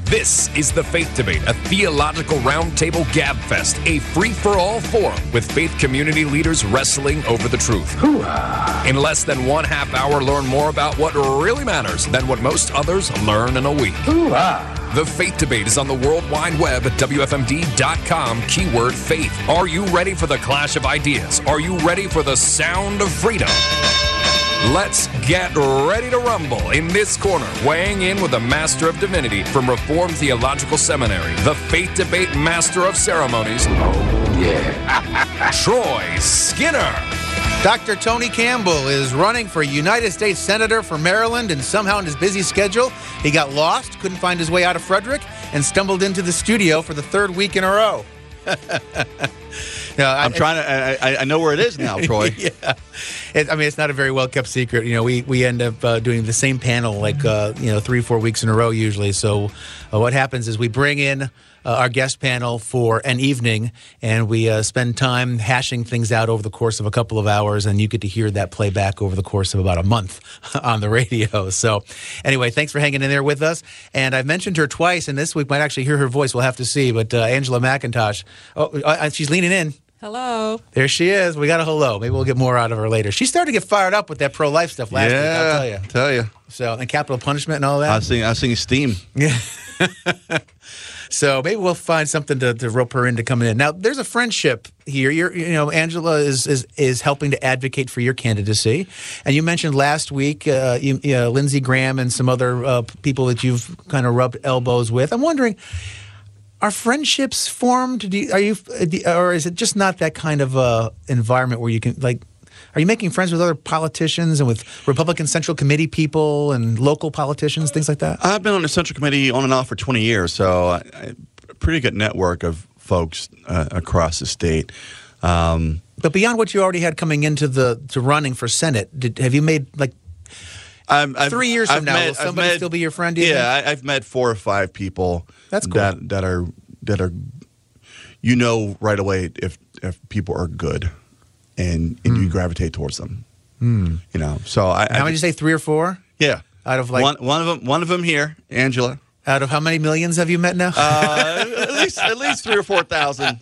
This is The Faith Debate, a theological roundtable gabfest, a free-for-all forum with faith community leaders wrestling over the truth. Hoo-ah. In less than 1/2 hour, learn more about what really matters than what most others learn in a week. Hoo-ah. The Faith Debate is on the World Wide Web at WFMD.com, keyword faith. Are you ready for the clash of ideas? Are you ready for the sound of freedom? Let's get ready to rumble in this corner, weighing in with the Master of Divinity from Reformed Theological Seminary, the Faith Debate Master of Ceremonies, Troy Skinner. Dr. Tony Campbell is running for United States Senator for Maryland, and somehow in his busy schedule, he got lost, couldn't find his way out of Frederick, and stumbled into the studio for the third week in a row. I know where it is now, Troy. Yeah. It's not a very well-kept secret. We end up doing the same panel 3-4 weeks in a row usually. So what happens is we bring in our guest panel for an evening, and we spend time hashing things out over the course of a couple of hours, and you get to hear that play back over the course of about a month on the radio. So anyway, thanks for hanging in there with us. And I've mentioned her twice, and this week might actually hear her voice. We'll have to see. But Angela McIntosh, she's leaning in. Hello. There she is. We got a hello. Maybe we'll get more out of her later. She started to get fired up with that pro-life stuff last week, I'll tell you. So, and capital punishment and all that. I was seeing steam. Yeah. So maybe we'll find something to rope her into coming in. Now, there's a friendship here. Angela is helping to advocate for your candidacy, and you mentioned last week, Lindsey Graham and some other people that you've kind of rubbed elbows with. I'm wondering, are friendships formed? Or is it just not that kind of environment where you can Are you making friends with other politicians and with Republican Central Committee people and local politicians, things like that? I've been on the Central Committee on and off for 20 years, so a pretty good network of folks across the state. But beyond what you already had coming into to running for Senate, have you made 3 years from now? Will somebody still be your friend? I've met 4 or 5 people. That's cool. That are right away if people are good. And you gravitate towards them, So how many did you say, 3 or 4? Yeah, out of one of them here, Angela. Out of how many millions have you met now? At least 3,000 or 4,000.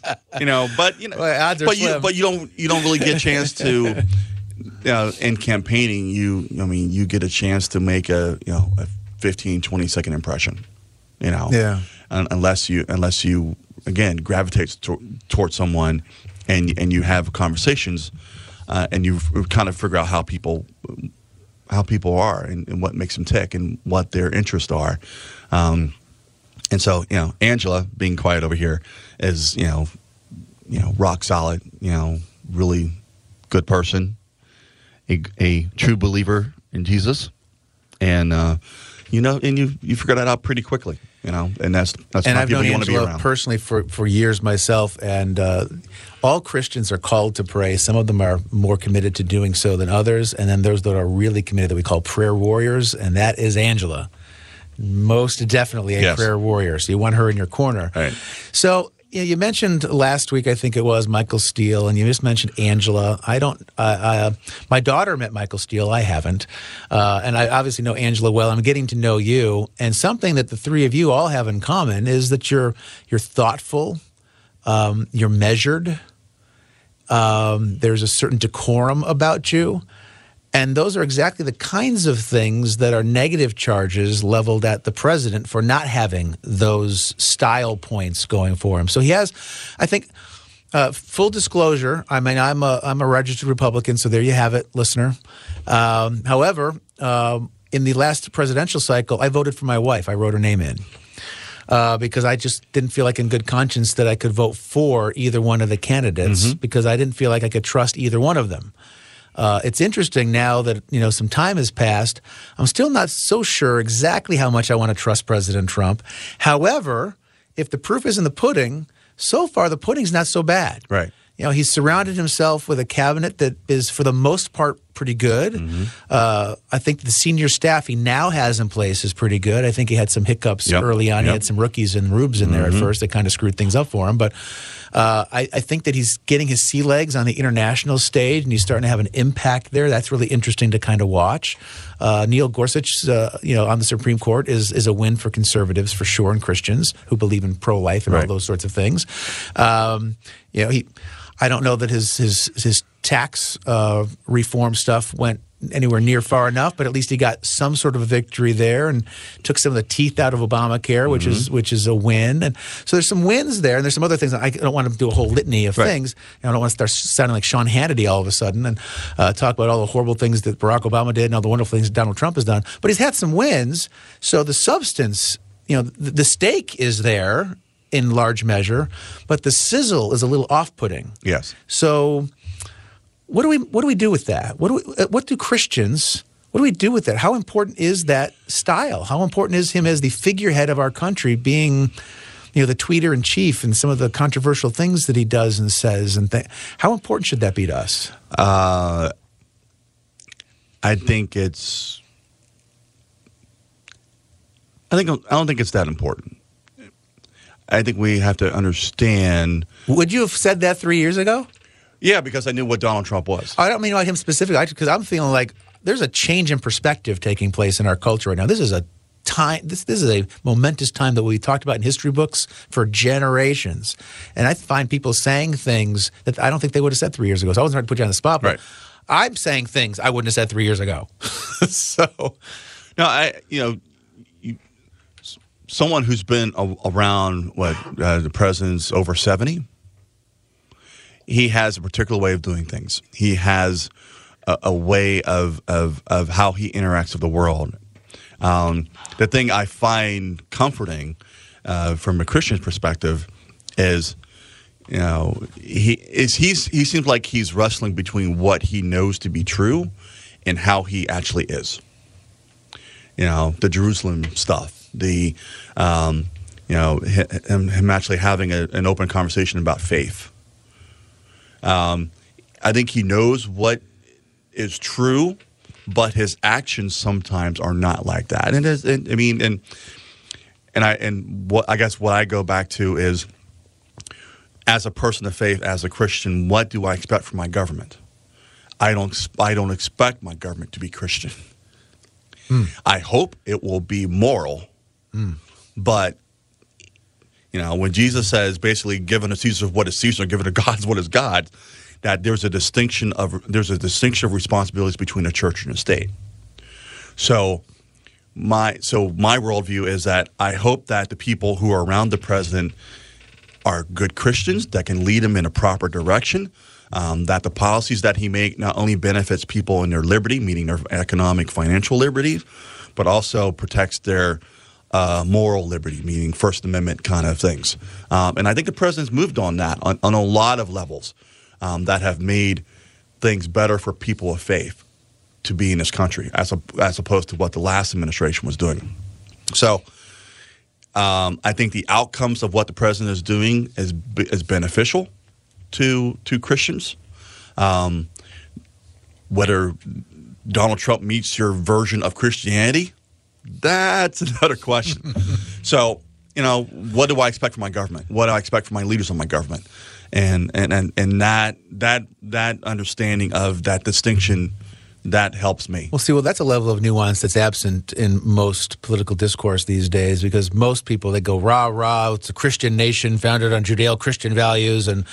But you don't really get a chance to. In campaigning, you get a chance to make a 15, 20-second impression. Yeah. Unless you again gravitate towards someone. And you have conversations, and you kind of figure out how people are and what makes them tick and what their interests are. And so Angela, being quiet over here, is rock solid. Really good person, a true believer in Jesus, and and you figure that out pretty quickly. And that's and I've people known you want to be Angela around. personally for years myself, and all Christians are called to pray. Some of them are more committed to doing so than others, and then those that are really committed that we call prayer warriors, and that is Angela. Most definitely a prayer warrior. So you want her in your corner. Right. So you mentioned last week, I think it was, Michael Steele, and you just mentioned Angela. My daughter met Michael Steele. I haven't. And I obviously know Angela well. I'm getting to know you. And something that the three of you all have in common is that you're thoughtful, you're measured, there's a certain decorum about you. And those are exactly the kinds of things that are negative charges leveled at the president for not having those style points going for him. So he has, I think, full disclosure. I mean, I'm a registered Republican, so there you have it, listener. However, in the last presidential cycle, I voted for my wife. I wrote her name in. Because I just didn't feel like in good conscience that I could vote for either one of the candidates because I didn't feel like I could trust either one of them. It's interesting now that, some time has passed. I'm still not so sure exactly how much I want to trust President Trump. However, if the proof is in the pudding, so far the pudding's not so bad. Right. He's surrounded himself with a cabinet that is, for the most part, pretty good. I think the senior staff he now has in place is pretty good. I think he had some hiccups early on. He had some rookies and rubes in there at first that kind of screwed things up for him. But I think that he's getting his sea legs on the international stage, and he's starting to have an impact there. That's really interesting to kind of watch. Neil Gorsuch, on the Supreme Court is a win for conservatives for sure, and Christians who believe in pro-life and all those sorts of things. I don't know that his tax reform stuff went anywhere near far enough, but at least he got some sort of a victory there and took some of the teeth out of Obamacare, which is a win. And so there's some wins there, and there's some other things. I don't want to do a whole litany of things. I don't want to start sounding like Sean Hannity all of a sudden and talk about all the horrible things that Barack Obama did and all the wonderful things that Donald Trump has done. But he's had some wins, so the substance, the stake is there in large measure, but the sizzle is a little off-putting. Yes. So what do we do with that? What do Christians? What do we do with that? How important is that style? How important is him as the figurehead of our country, being, the tweeter in chief, and some of the controversial things that he does and says, and how important should that be to us? I don't think it's that important. I think we have to understand. Would you have said that 3 years ago? Yeah, because I knew what Donald Trump was. I don't mean about him specifically, because I'm feeling like there's a change in perspective taking place in our culture right now. This is a time. This is a momentous time that we talked about in history books for generations, and I find people saying things that I don't think they would have said 3 years ago. So I wasn't trying to put you on the spot, but I'm saying things I wouldn't have said 3 years ago. Someone who's been around the president's over 70, he has a particular way of doing things. He has a way of how he interacts with the world. The thing I find comforting from a Christian's perspective is, he seems like he's wrestling between what he knows to be true and how he actually is. The Jerusalem stuff. Him actually having an open conversation about faith. I think he knows what is true, but his actions sometimes are not like that. What I go back to is, as a person of faith, as a Christian, what do I expect from my government? I don't expect my government to be Christian. I hope it will be moral. But, when Jesus says basically given to Caesar what is Caesar, given to God what is God, that there's a distinction of responsibilities between a church and a state. So my worldview is that I hope that the people who are around the president are good Christians that can lead him in a proper direction, that the policies that he makes not only benefits people in their liberty, meaning their economic, financial liberty, but also protects their moral liberty, meaning First Amendment kind of things. And I think the president's moved on that on a lot of levels that have made things better for people of faith to be in this country as opposed to what the last administration was doing. So I think the outcomes of what the president is doing is beneficial to Christians. Whether Donald Trump meets your version of Christianity, that's another question. So, what do I expect from my government? What do I expect from my leaders of my government? And that understanding of that distinction, that helps me. Well, that's a level of nuance that's absent in most political discourse these days, because most people, they go rah rah. It's a Christian nation founded on Judeo-Christian values, and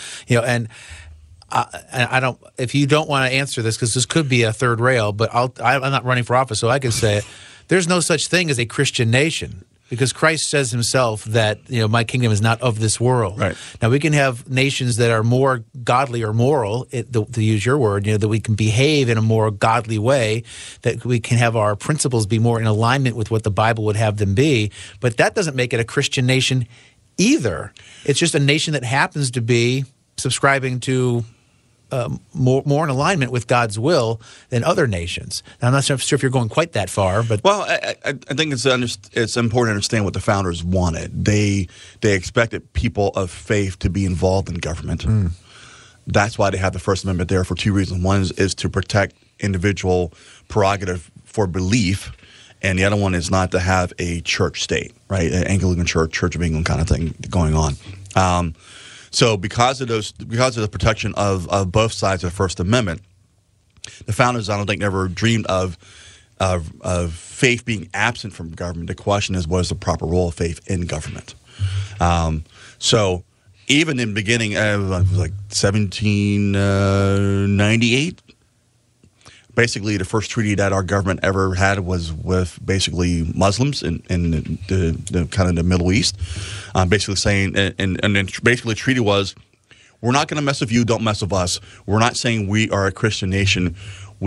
I don't. If you don't want to answer this, because this could be a third rail, but I'm not running for office, so I can say it. There's no such thing as a Christian nation, because Christ says himself that, my kingdom is not of this world. Right. Now, we can have nations that are more godly or moral, to use your word, that we can behave in a more godly way, that we can have our principles be more in alignment with what the Bible would have them be. But that doesn't make it a Christian nation either. It's just a nation that happens to be subscribing to more in alignment with God's will than other nations. Now, I'm not sure if you're going quite that far, but I think it's important to understand what the founders wanted. They expected people of faith to be involved in government. That's why they have the First Amendment there for two reasons. One is to protect individual prerogative for belief, and the other one is not to have a church state, right? An Anglican Church, Church of England kind of thing going on. So because of the protection of both sides of the First Amendment, the founders, I don't think, never dreamed of faith being absent from government. The question is, what is the proper role of faith in government? So even in the beginning of like 1798, basically the first treaty that our government ever had was with basically Muslims in the kind of the Middle East, basically saying, and then basically the treaty was, we're not going to mess with you, don't mess with us. We're not saying we are a Christian nation.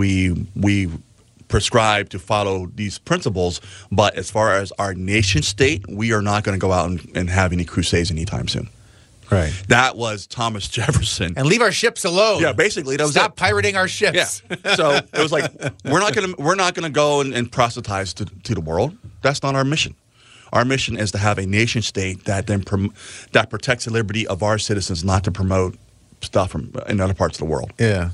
We prescribe to follow these principles, but as far as our nation state, we are not going to go out and have any crusades anytime soon. Right. That was Thomas Jefferson. And leave our ships alone. Yeah, basically that was Stop pirating our ships. Yeah. So it was like, we're not gonna go and proselytize to the world. That's not our mission. Our mission is to have a nation state that then that protects the liberty of our citizens, not to promote stuff from in other parts of the world. Yeah.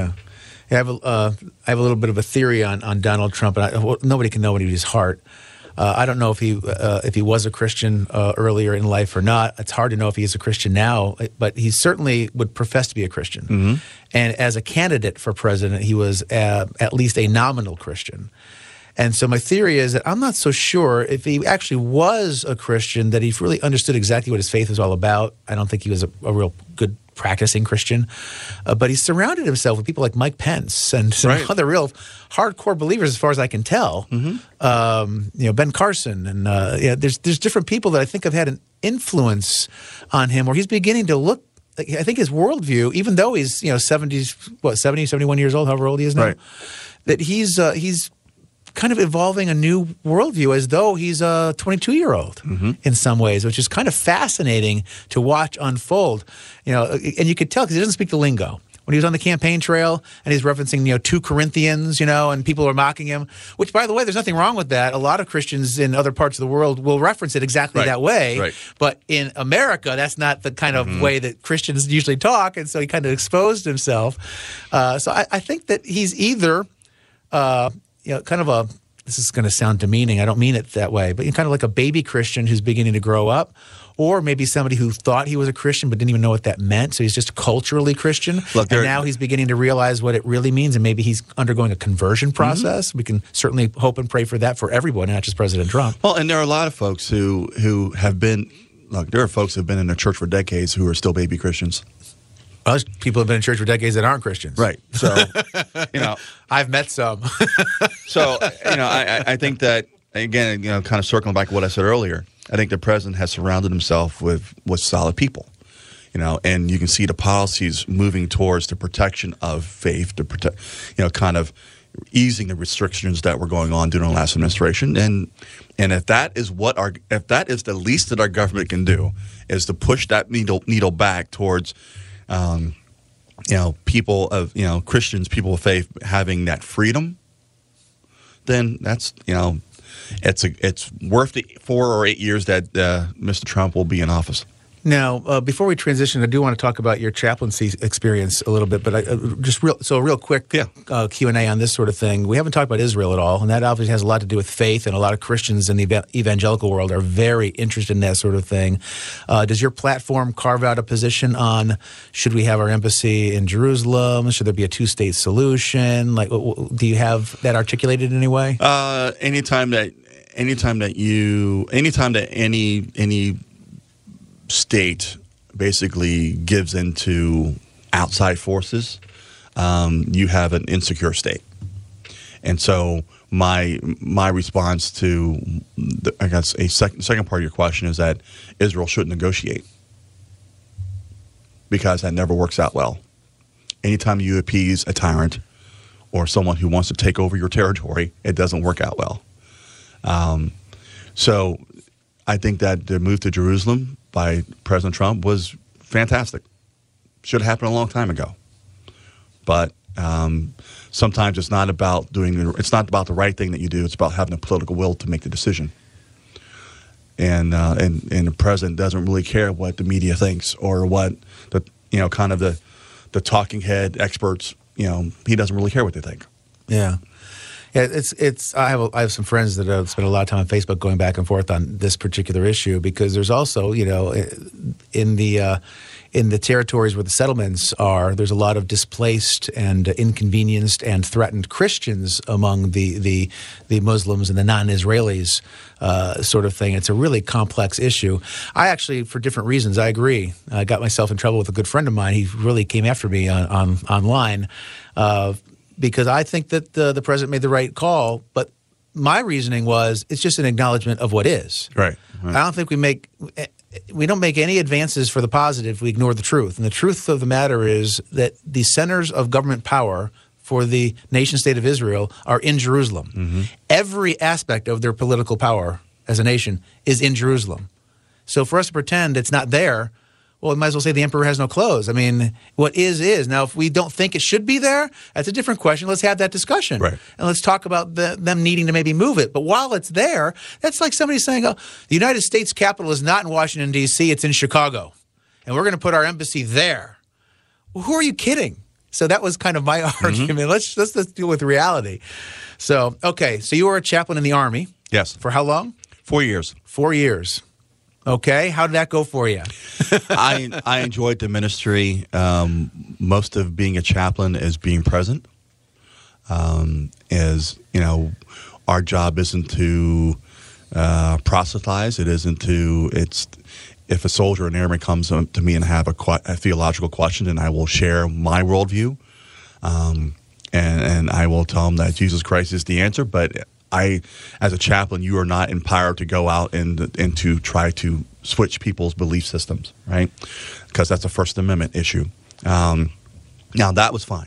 I have a little bit of a theory on Donald Trump, and nobody can know what he was his heart. I don't know if he was a Christian earlier in life or not. It's hard to know if he is a Christian now, but he certainly would profess to be a Christian. Mm-hmm. And as a candidate for president, he was at least a nominal Christian. And so my theory is that I'm not so sure if he actually was a Christian that he really understood exactly what his faith was all about. I don't think he was a real good practicing Christian, but he surrounded himself with people like Mike Pence and some other real hardcore believers, as far as I can tell. Mm-hmm. Ben Carson, and there's different people that I think have had an influence on him, where he's beginning to look. I think his worldview, even though he's 70, 71 years old, however old he is now, that he's kind of evolving a new worldview as though he's a 22-year-old in some ways, which is kind of fascinating to watch unfold. And you could tell because he doesn't speak the lingo. When he was on the campaign trail and he's referencing 2 Corinthians, and people are mocking him, which, by the way, there's nothing wrong with that. A lot of Christians in other parts of the world will reference it exactly that way. Right. But in America, that's not the kind of way that Christians usually talk, and so he kind of exposed himself. So I think that he's either kind of a, this is going to sound demeaning, I don't mean it that way, but kind of like a baby Christian who's beginning to grow up, or maybe somebody who thought he was a Christian but didn't even know what that meant, so he's just culturally Christian, and now he's beginning to realize what it really means, and maybe he's undergoing a conversion process. We can certainly hope and pray for that for everyone, not just President Trump. Well, and there are a lot of folks who have been, there are folks who have been in the church for decades who are still baby Christians. Well, people have been in church for decades that aren't Christians. Right. So, I've met some. So, I think that, again, kind of circling back to what I said earlier, I think the president has surrounded himself with solid people, and you can see the policies moving towards the protection of faith, to protect, kind of easing the restrictions that were going on during the last administration. And if that is the least that our government can do, is to push that needle back towards people of, Christians, people of faith having that freedom, then that's, it's worth the 4 or 8 years that Mr. Trump will be in office. Now, before we transition, I do want to talk about your chaplaincy experience a little bit, but real quick Q&A on this sort of thing. We haven't talked about Israel at all, and that obviously has a lot to do with faith, and a lot of Christians in the evangelical world are very interested in that sort of thing. Does your platform carve out a position on, should we have our embassy in Jerusalem? Should there be a 2-state solution? Like, do you have that articulated in any way? Anytime that any state basically gives into outside forces, you have an insecure state. And so my response to, I guess, a second part of your question is that Israel shouldn't negotiate, because that never works out well. Anytime you appease a tyrant or someone who wants to take over your territory, it doesn't work out well. So I think that the move to Jerusalem by President Trump was fantastic. Should have happened a long time ago. But sometimes it's not about it's not about the right thing that you do. It's about having the political will to make the decision. And the president doesn't really care what the media thinks, or what the talking head experts, he doesn't really care what they think. Yeah. Yeah, it's. I have some friends that have spent a lot of time on Facebook going back and forth on this particular issue because there's also, in the territories where the settlements are, there's a lot of displaced and inconvenienced and threatened Christians among the Muslims and the non-Israelis, sort of thing. It's a really complex issue. I actually, for different reasons, I agree. I got myself in trouble with a good friend of mine. He really came after me online. Because I think that the president made the right call, but my reasoning was it's just an acknowledgement of what is. Right. I don't think we don't make any advances for the positive if we ignore the truth. And the truth of the matter is that the centers of government power for the nation state of Israel are in Jerusalem. Mm-hmm. Every aspect of their political power as a nation is in Jerusalem. So for us to pretend it's not there, well, we might as well say the emperor has no clothes. I mean, what is. Now, if we don't think it should be there, that's a different question. Let's have that discussion. Right. And let's talk about them needing to maybe move it. But while it's there, that's like somebody saying, oh, the United States Capitol is not in Washington, D.C., it's in Chicago. And we're going to put our embassy there. Well, who are you kidding? So that was kind of my argument. Mm-hmm. Let's deal with reality. So, okay, so you were a chaplain in the Army. Yes. For how long? 4 years. 4 years. Okay, how did that go for you? I enjoyed the ministry. Most of being a chaplain is being present. Our job isn't to proselytize. It isn't to. It's if a soldier or an airman comes to me and have a theological question, then I will share my worldview, and I will tell them that Jesus Christ is the answer. But as a chaplain, you are not empowered to go out and to try to switch people's belief systems, right? Because that's a First Amendment issue. Now that was fine.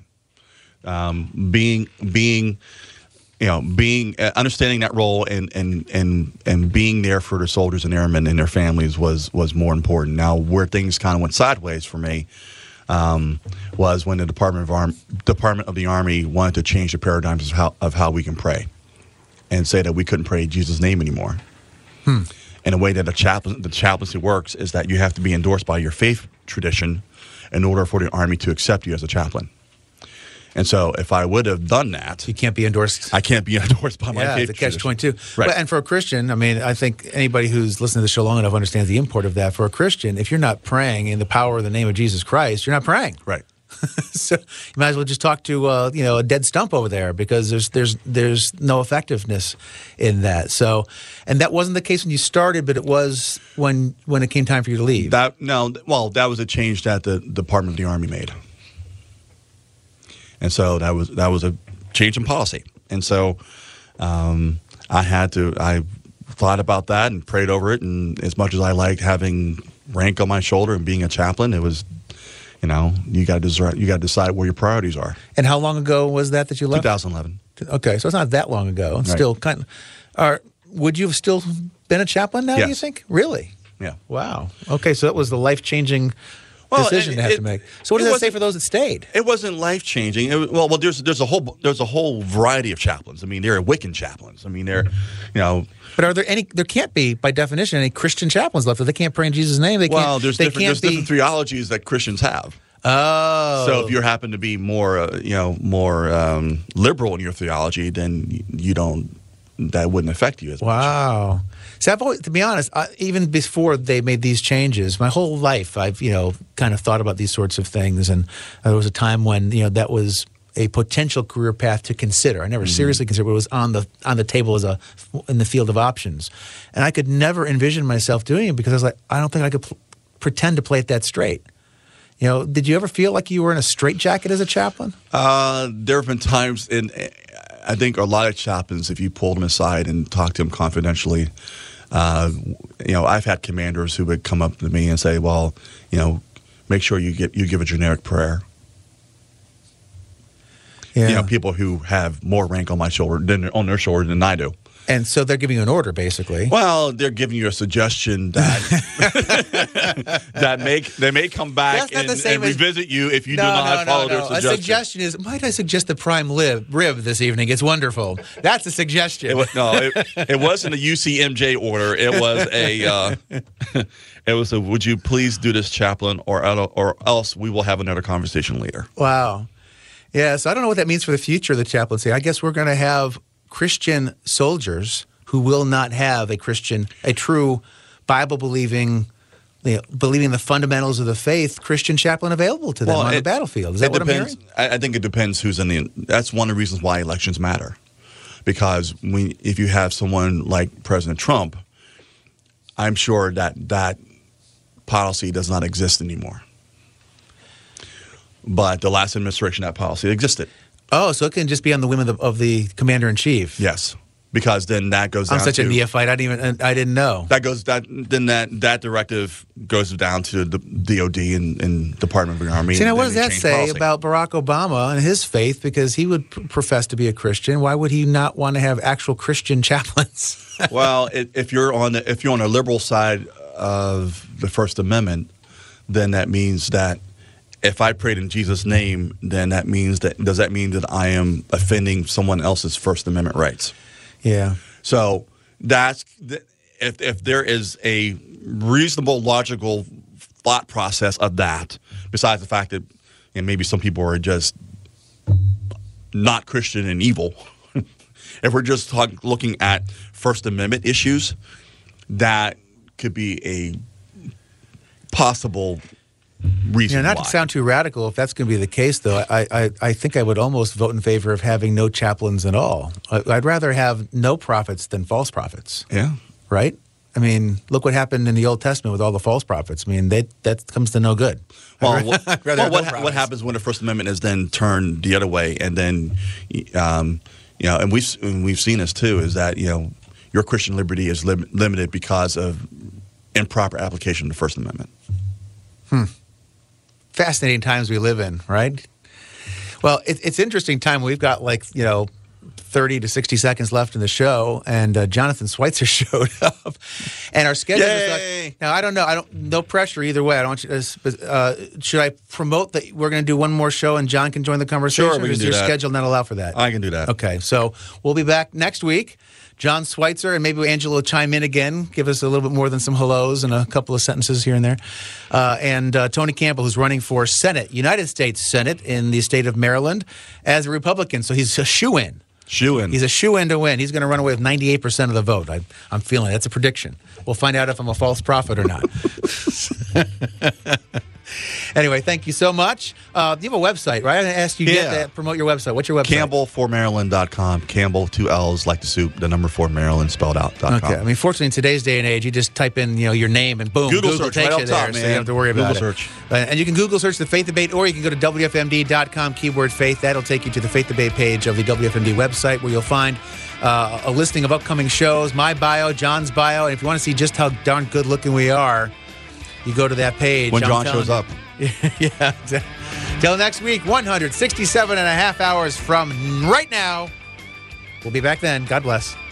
Understanding that role and being there for the soldiers and airmen and their families was more important. Now, where things kind of went sideways for me was when the Department of the Army wanted to change the paradigms of how we can pray. And say that we couldn't pray in Jesus' name anymore. And the way that the chaplaincy works is that you have to be endorsed by your faith tradition in order for the Army to accept you as a chaplain. And so if I would have done that... You can't be endorsed. I can't be endorsed by my faith tradition. Yeah, it's a catch-22. Right. And for a Christian, I mean, I think anybody who's listened to the show long enough understands the import of that. For a Christian, if you're not praying in the power of the name of Jesus Christ, you're not praying. Right. So you might as well just talk to a dead stump over there because there's no effectiveness in that. So, and that wasn't the case when you started, but it was when it came time for you to leave. That was a change that the Department of the Army made, and so that was a change in policy. And so I thought about that and prayed over it. And as much as I liked having rank on my shoulder and being a chaplain, it was. You got to decide where your priorities are. And how long ago was that you left? 2011. Okay, so it's not that long ago. It's still kind of. Would you have still been a chaplain now? Yes. Do you think? Really? Yeah. Wow. Okay, so that was the life-changing decision to have to make. So what does that say for those that stayed? It wasn't life-changing. There's a whole variety of chaplains. I mean, there are Wiccan chaplains. I mean, But are there any? There can't be, by definition, any Christian chaplains left. If they can't pray in Jesus' name, they can't. There's different theologies that Christians have. Oh, so if you happen to be more liberal in your theology, then you don't. That wouldn't affect you as much. Wow. See, I've always, to be honest, even before they made these changes, my whole life I've kind of thought about these sorts of things, and there was a time when that was a potential career path to consider. I never seriously considered, but it was on the table in the field of options, and I could never envision myself doing it because I was like, I don't think I could pretend to play it that straight. Did you ever feel like you were in a straitjacket as a chaplain? There have been times, and I think a lot of chaplains, if you pulled them aside and talked to them confidentially, I've had commanders who would come up to me and say, "Well, make sure you give a generic prayer." Yeah. People who have more rank on their shoulder than I do. And so they're giving you an order, basically. Well, they're giving you a suggestion that they may come back and revisit you if you do not follow their suggestion. A suggestion is, might I suggest the prime rib this evening? It's wonderful. That's a suggestion. It wasn't a UCMJ order. It was a would you please do this, chaplain, or else we will have another conversation later. Wow. Yeah, so I don't know what that means for the future of the chaplaincy. I guess we're going to have Christian soldiers who will not have a true Bible-believing, believing the fundamentals of the faith, Christian chaplain available to them on the battlefield. Is that what I'm hearing? I think it depends who's in the. That's one of the reasons why elections matter, because if you have someone like President Trump, I'm sure that policy does not exist anymore. But the last administration, that policy existed. Oh, so it can just be on the whim of the commander-in-chief. Yes, because then that goes down to... I'm such a neophyte. I didn't know. That directive goes down to the DOD and Department of the Army. See, now what does that say about Barack Obama and his faith? Because he would profess to be a Christian. Why would he not want to have actual Christian chaplains? Well, if you're on the liberal side of the First Amendment, then that means that if I prayed in Jesus' name, then does that mean that I am offending someone else's First Amendment rights? Yeah. So if there is a reasonable, logical thought process of that, besides the fact that maybe some people are just not Christian and evil, if we're just looking at First Amendment issues, that could be a possible reason not why. to sound too radical, if that's going to be the case, though, I think I would almost vote in favor of having no chaplains at all. I'd rather have no prophets than false prophets. Yeah. Right? I mean, look what happened in the Old Testament with all the false prophts. I mean, that comes to no good. Well, what happens when the First Amendment is then turned the other way, and then, and we've seen this too, is that your Christian liberty is limited because of improper application of the First Amendment. Fascinating times we live in, right? Well, it's interesting time. We've got 30 to 60 seconds left in the show, and Jonathan Schweitzer showed up, and our schedule is now. I don't know. No pressure either way. I don't want you to, should I promote that we're going to do one more show and John can join the conversation? Sure, we can do that. Does your schedule not allow for that? I can do that. Okay, so we'll be back next week. John Schweitzer, and maybe Angela will chime in again, give us a little bit more than some hellos and a couple of sentences here and there. And Tony Campbell, who's running for Senate, United States Senate in the state of Maryland as a Republican. So he's a shoo-in. He's a shoo-in to win. He's going to run away with 98% of the vote. I'm feeling it. That's a prediction. We'll find out if I'm a false prophet or not. Anyway, thank you so much. You have a website, right? I asked you to promote your website. What's your website? Campbell4Maryland.com. Campbell, 2 L's, like the soup, the number 4 Maryland spelled out.com. Okay. I mean, fortunately, in today's day and age, you just type in your name and boom, Google search takes right you there, top, so you don't have to worry about Google it. search. And you can Google search the Faith Debate, or you can go to WFMD.com, keyword faith. That'll take you to the Faith Debate page of the WFMD website, where you'll find a listing of upcoming shows, my bio, John's bio, and if you want to see just how darn good looking we are, you go to that page. When John shows up. Yeah. Till next week, 167 and a half hours from right now. We'll be back then. God bless.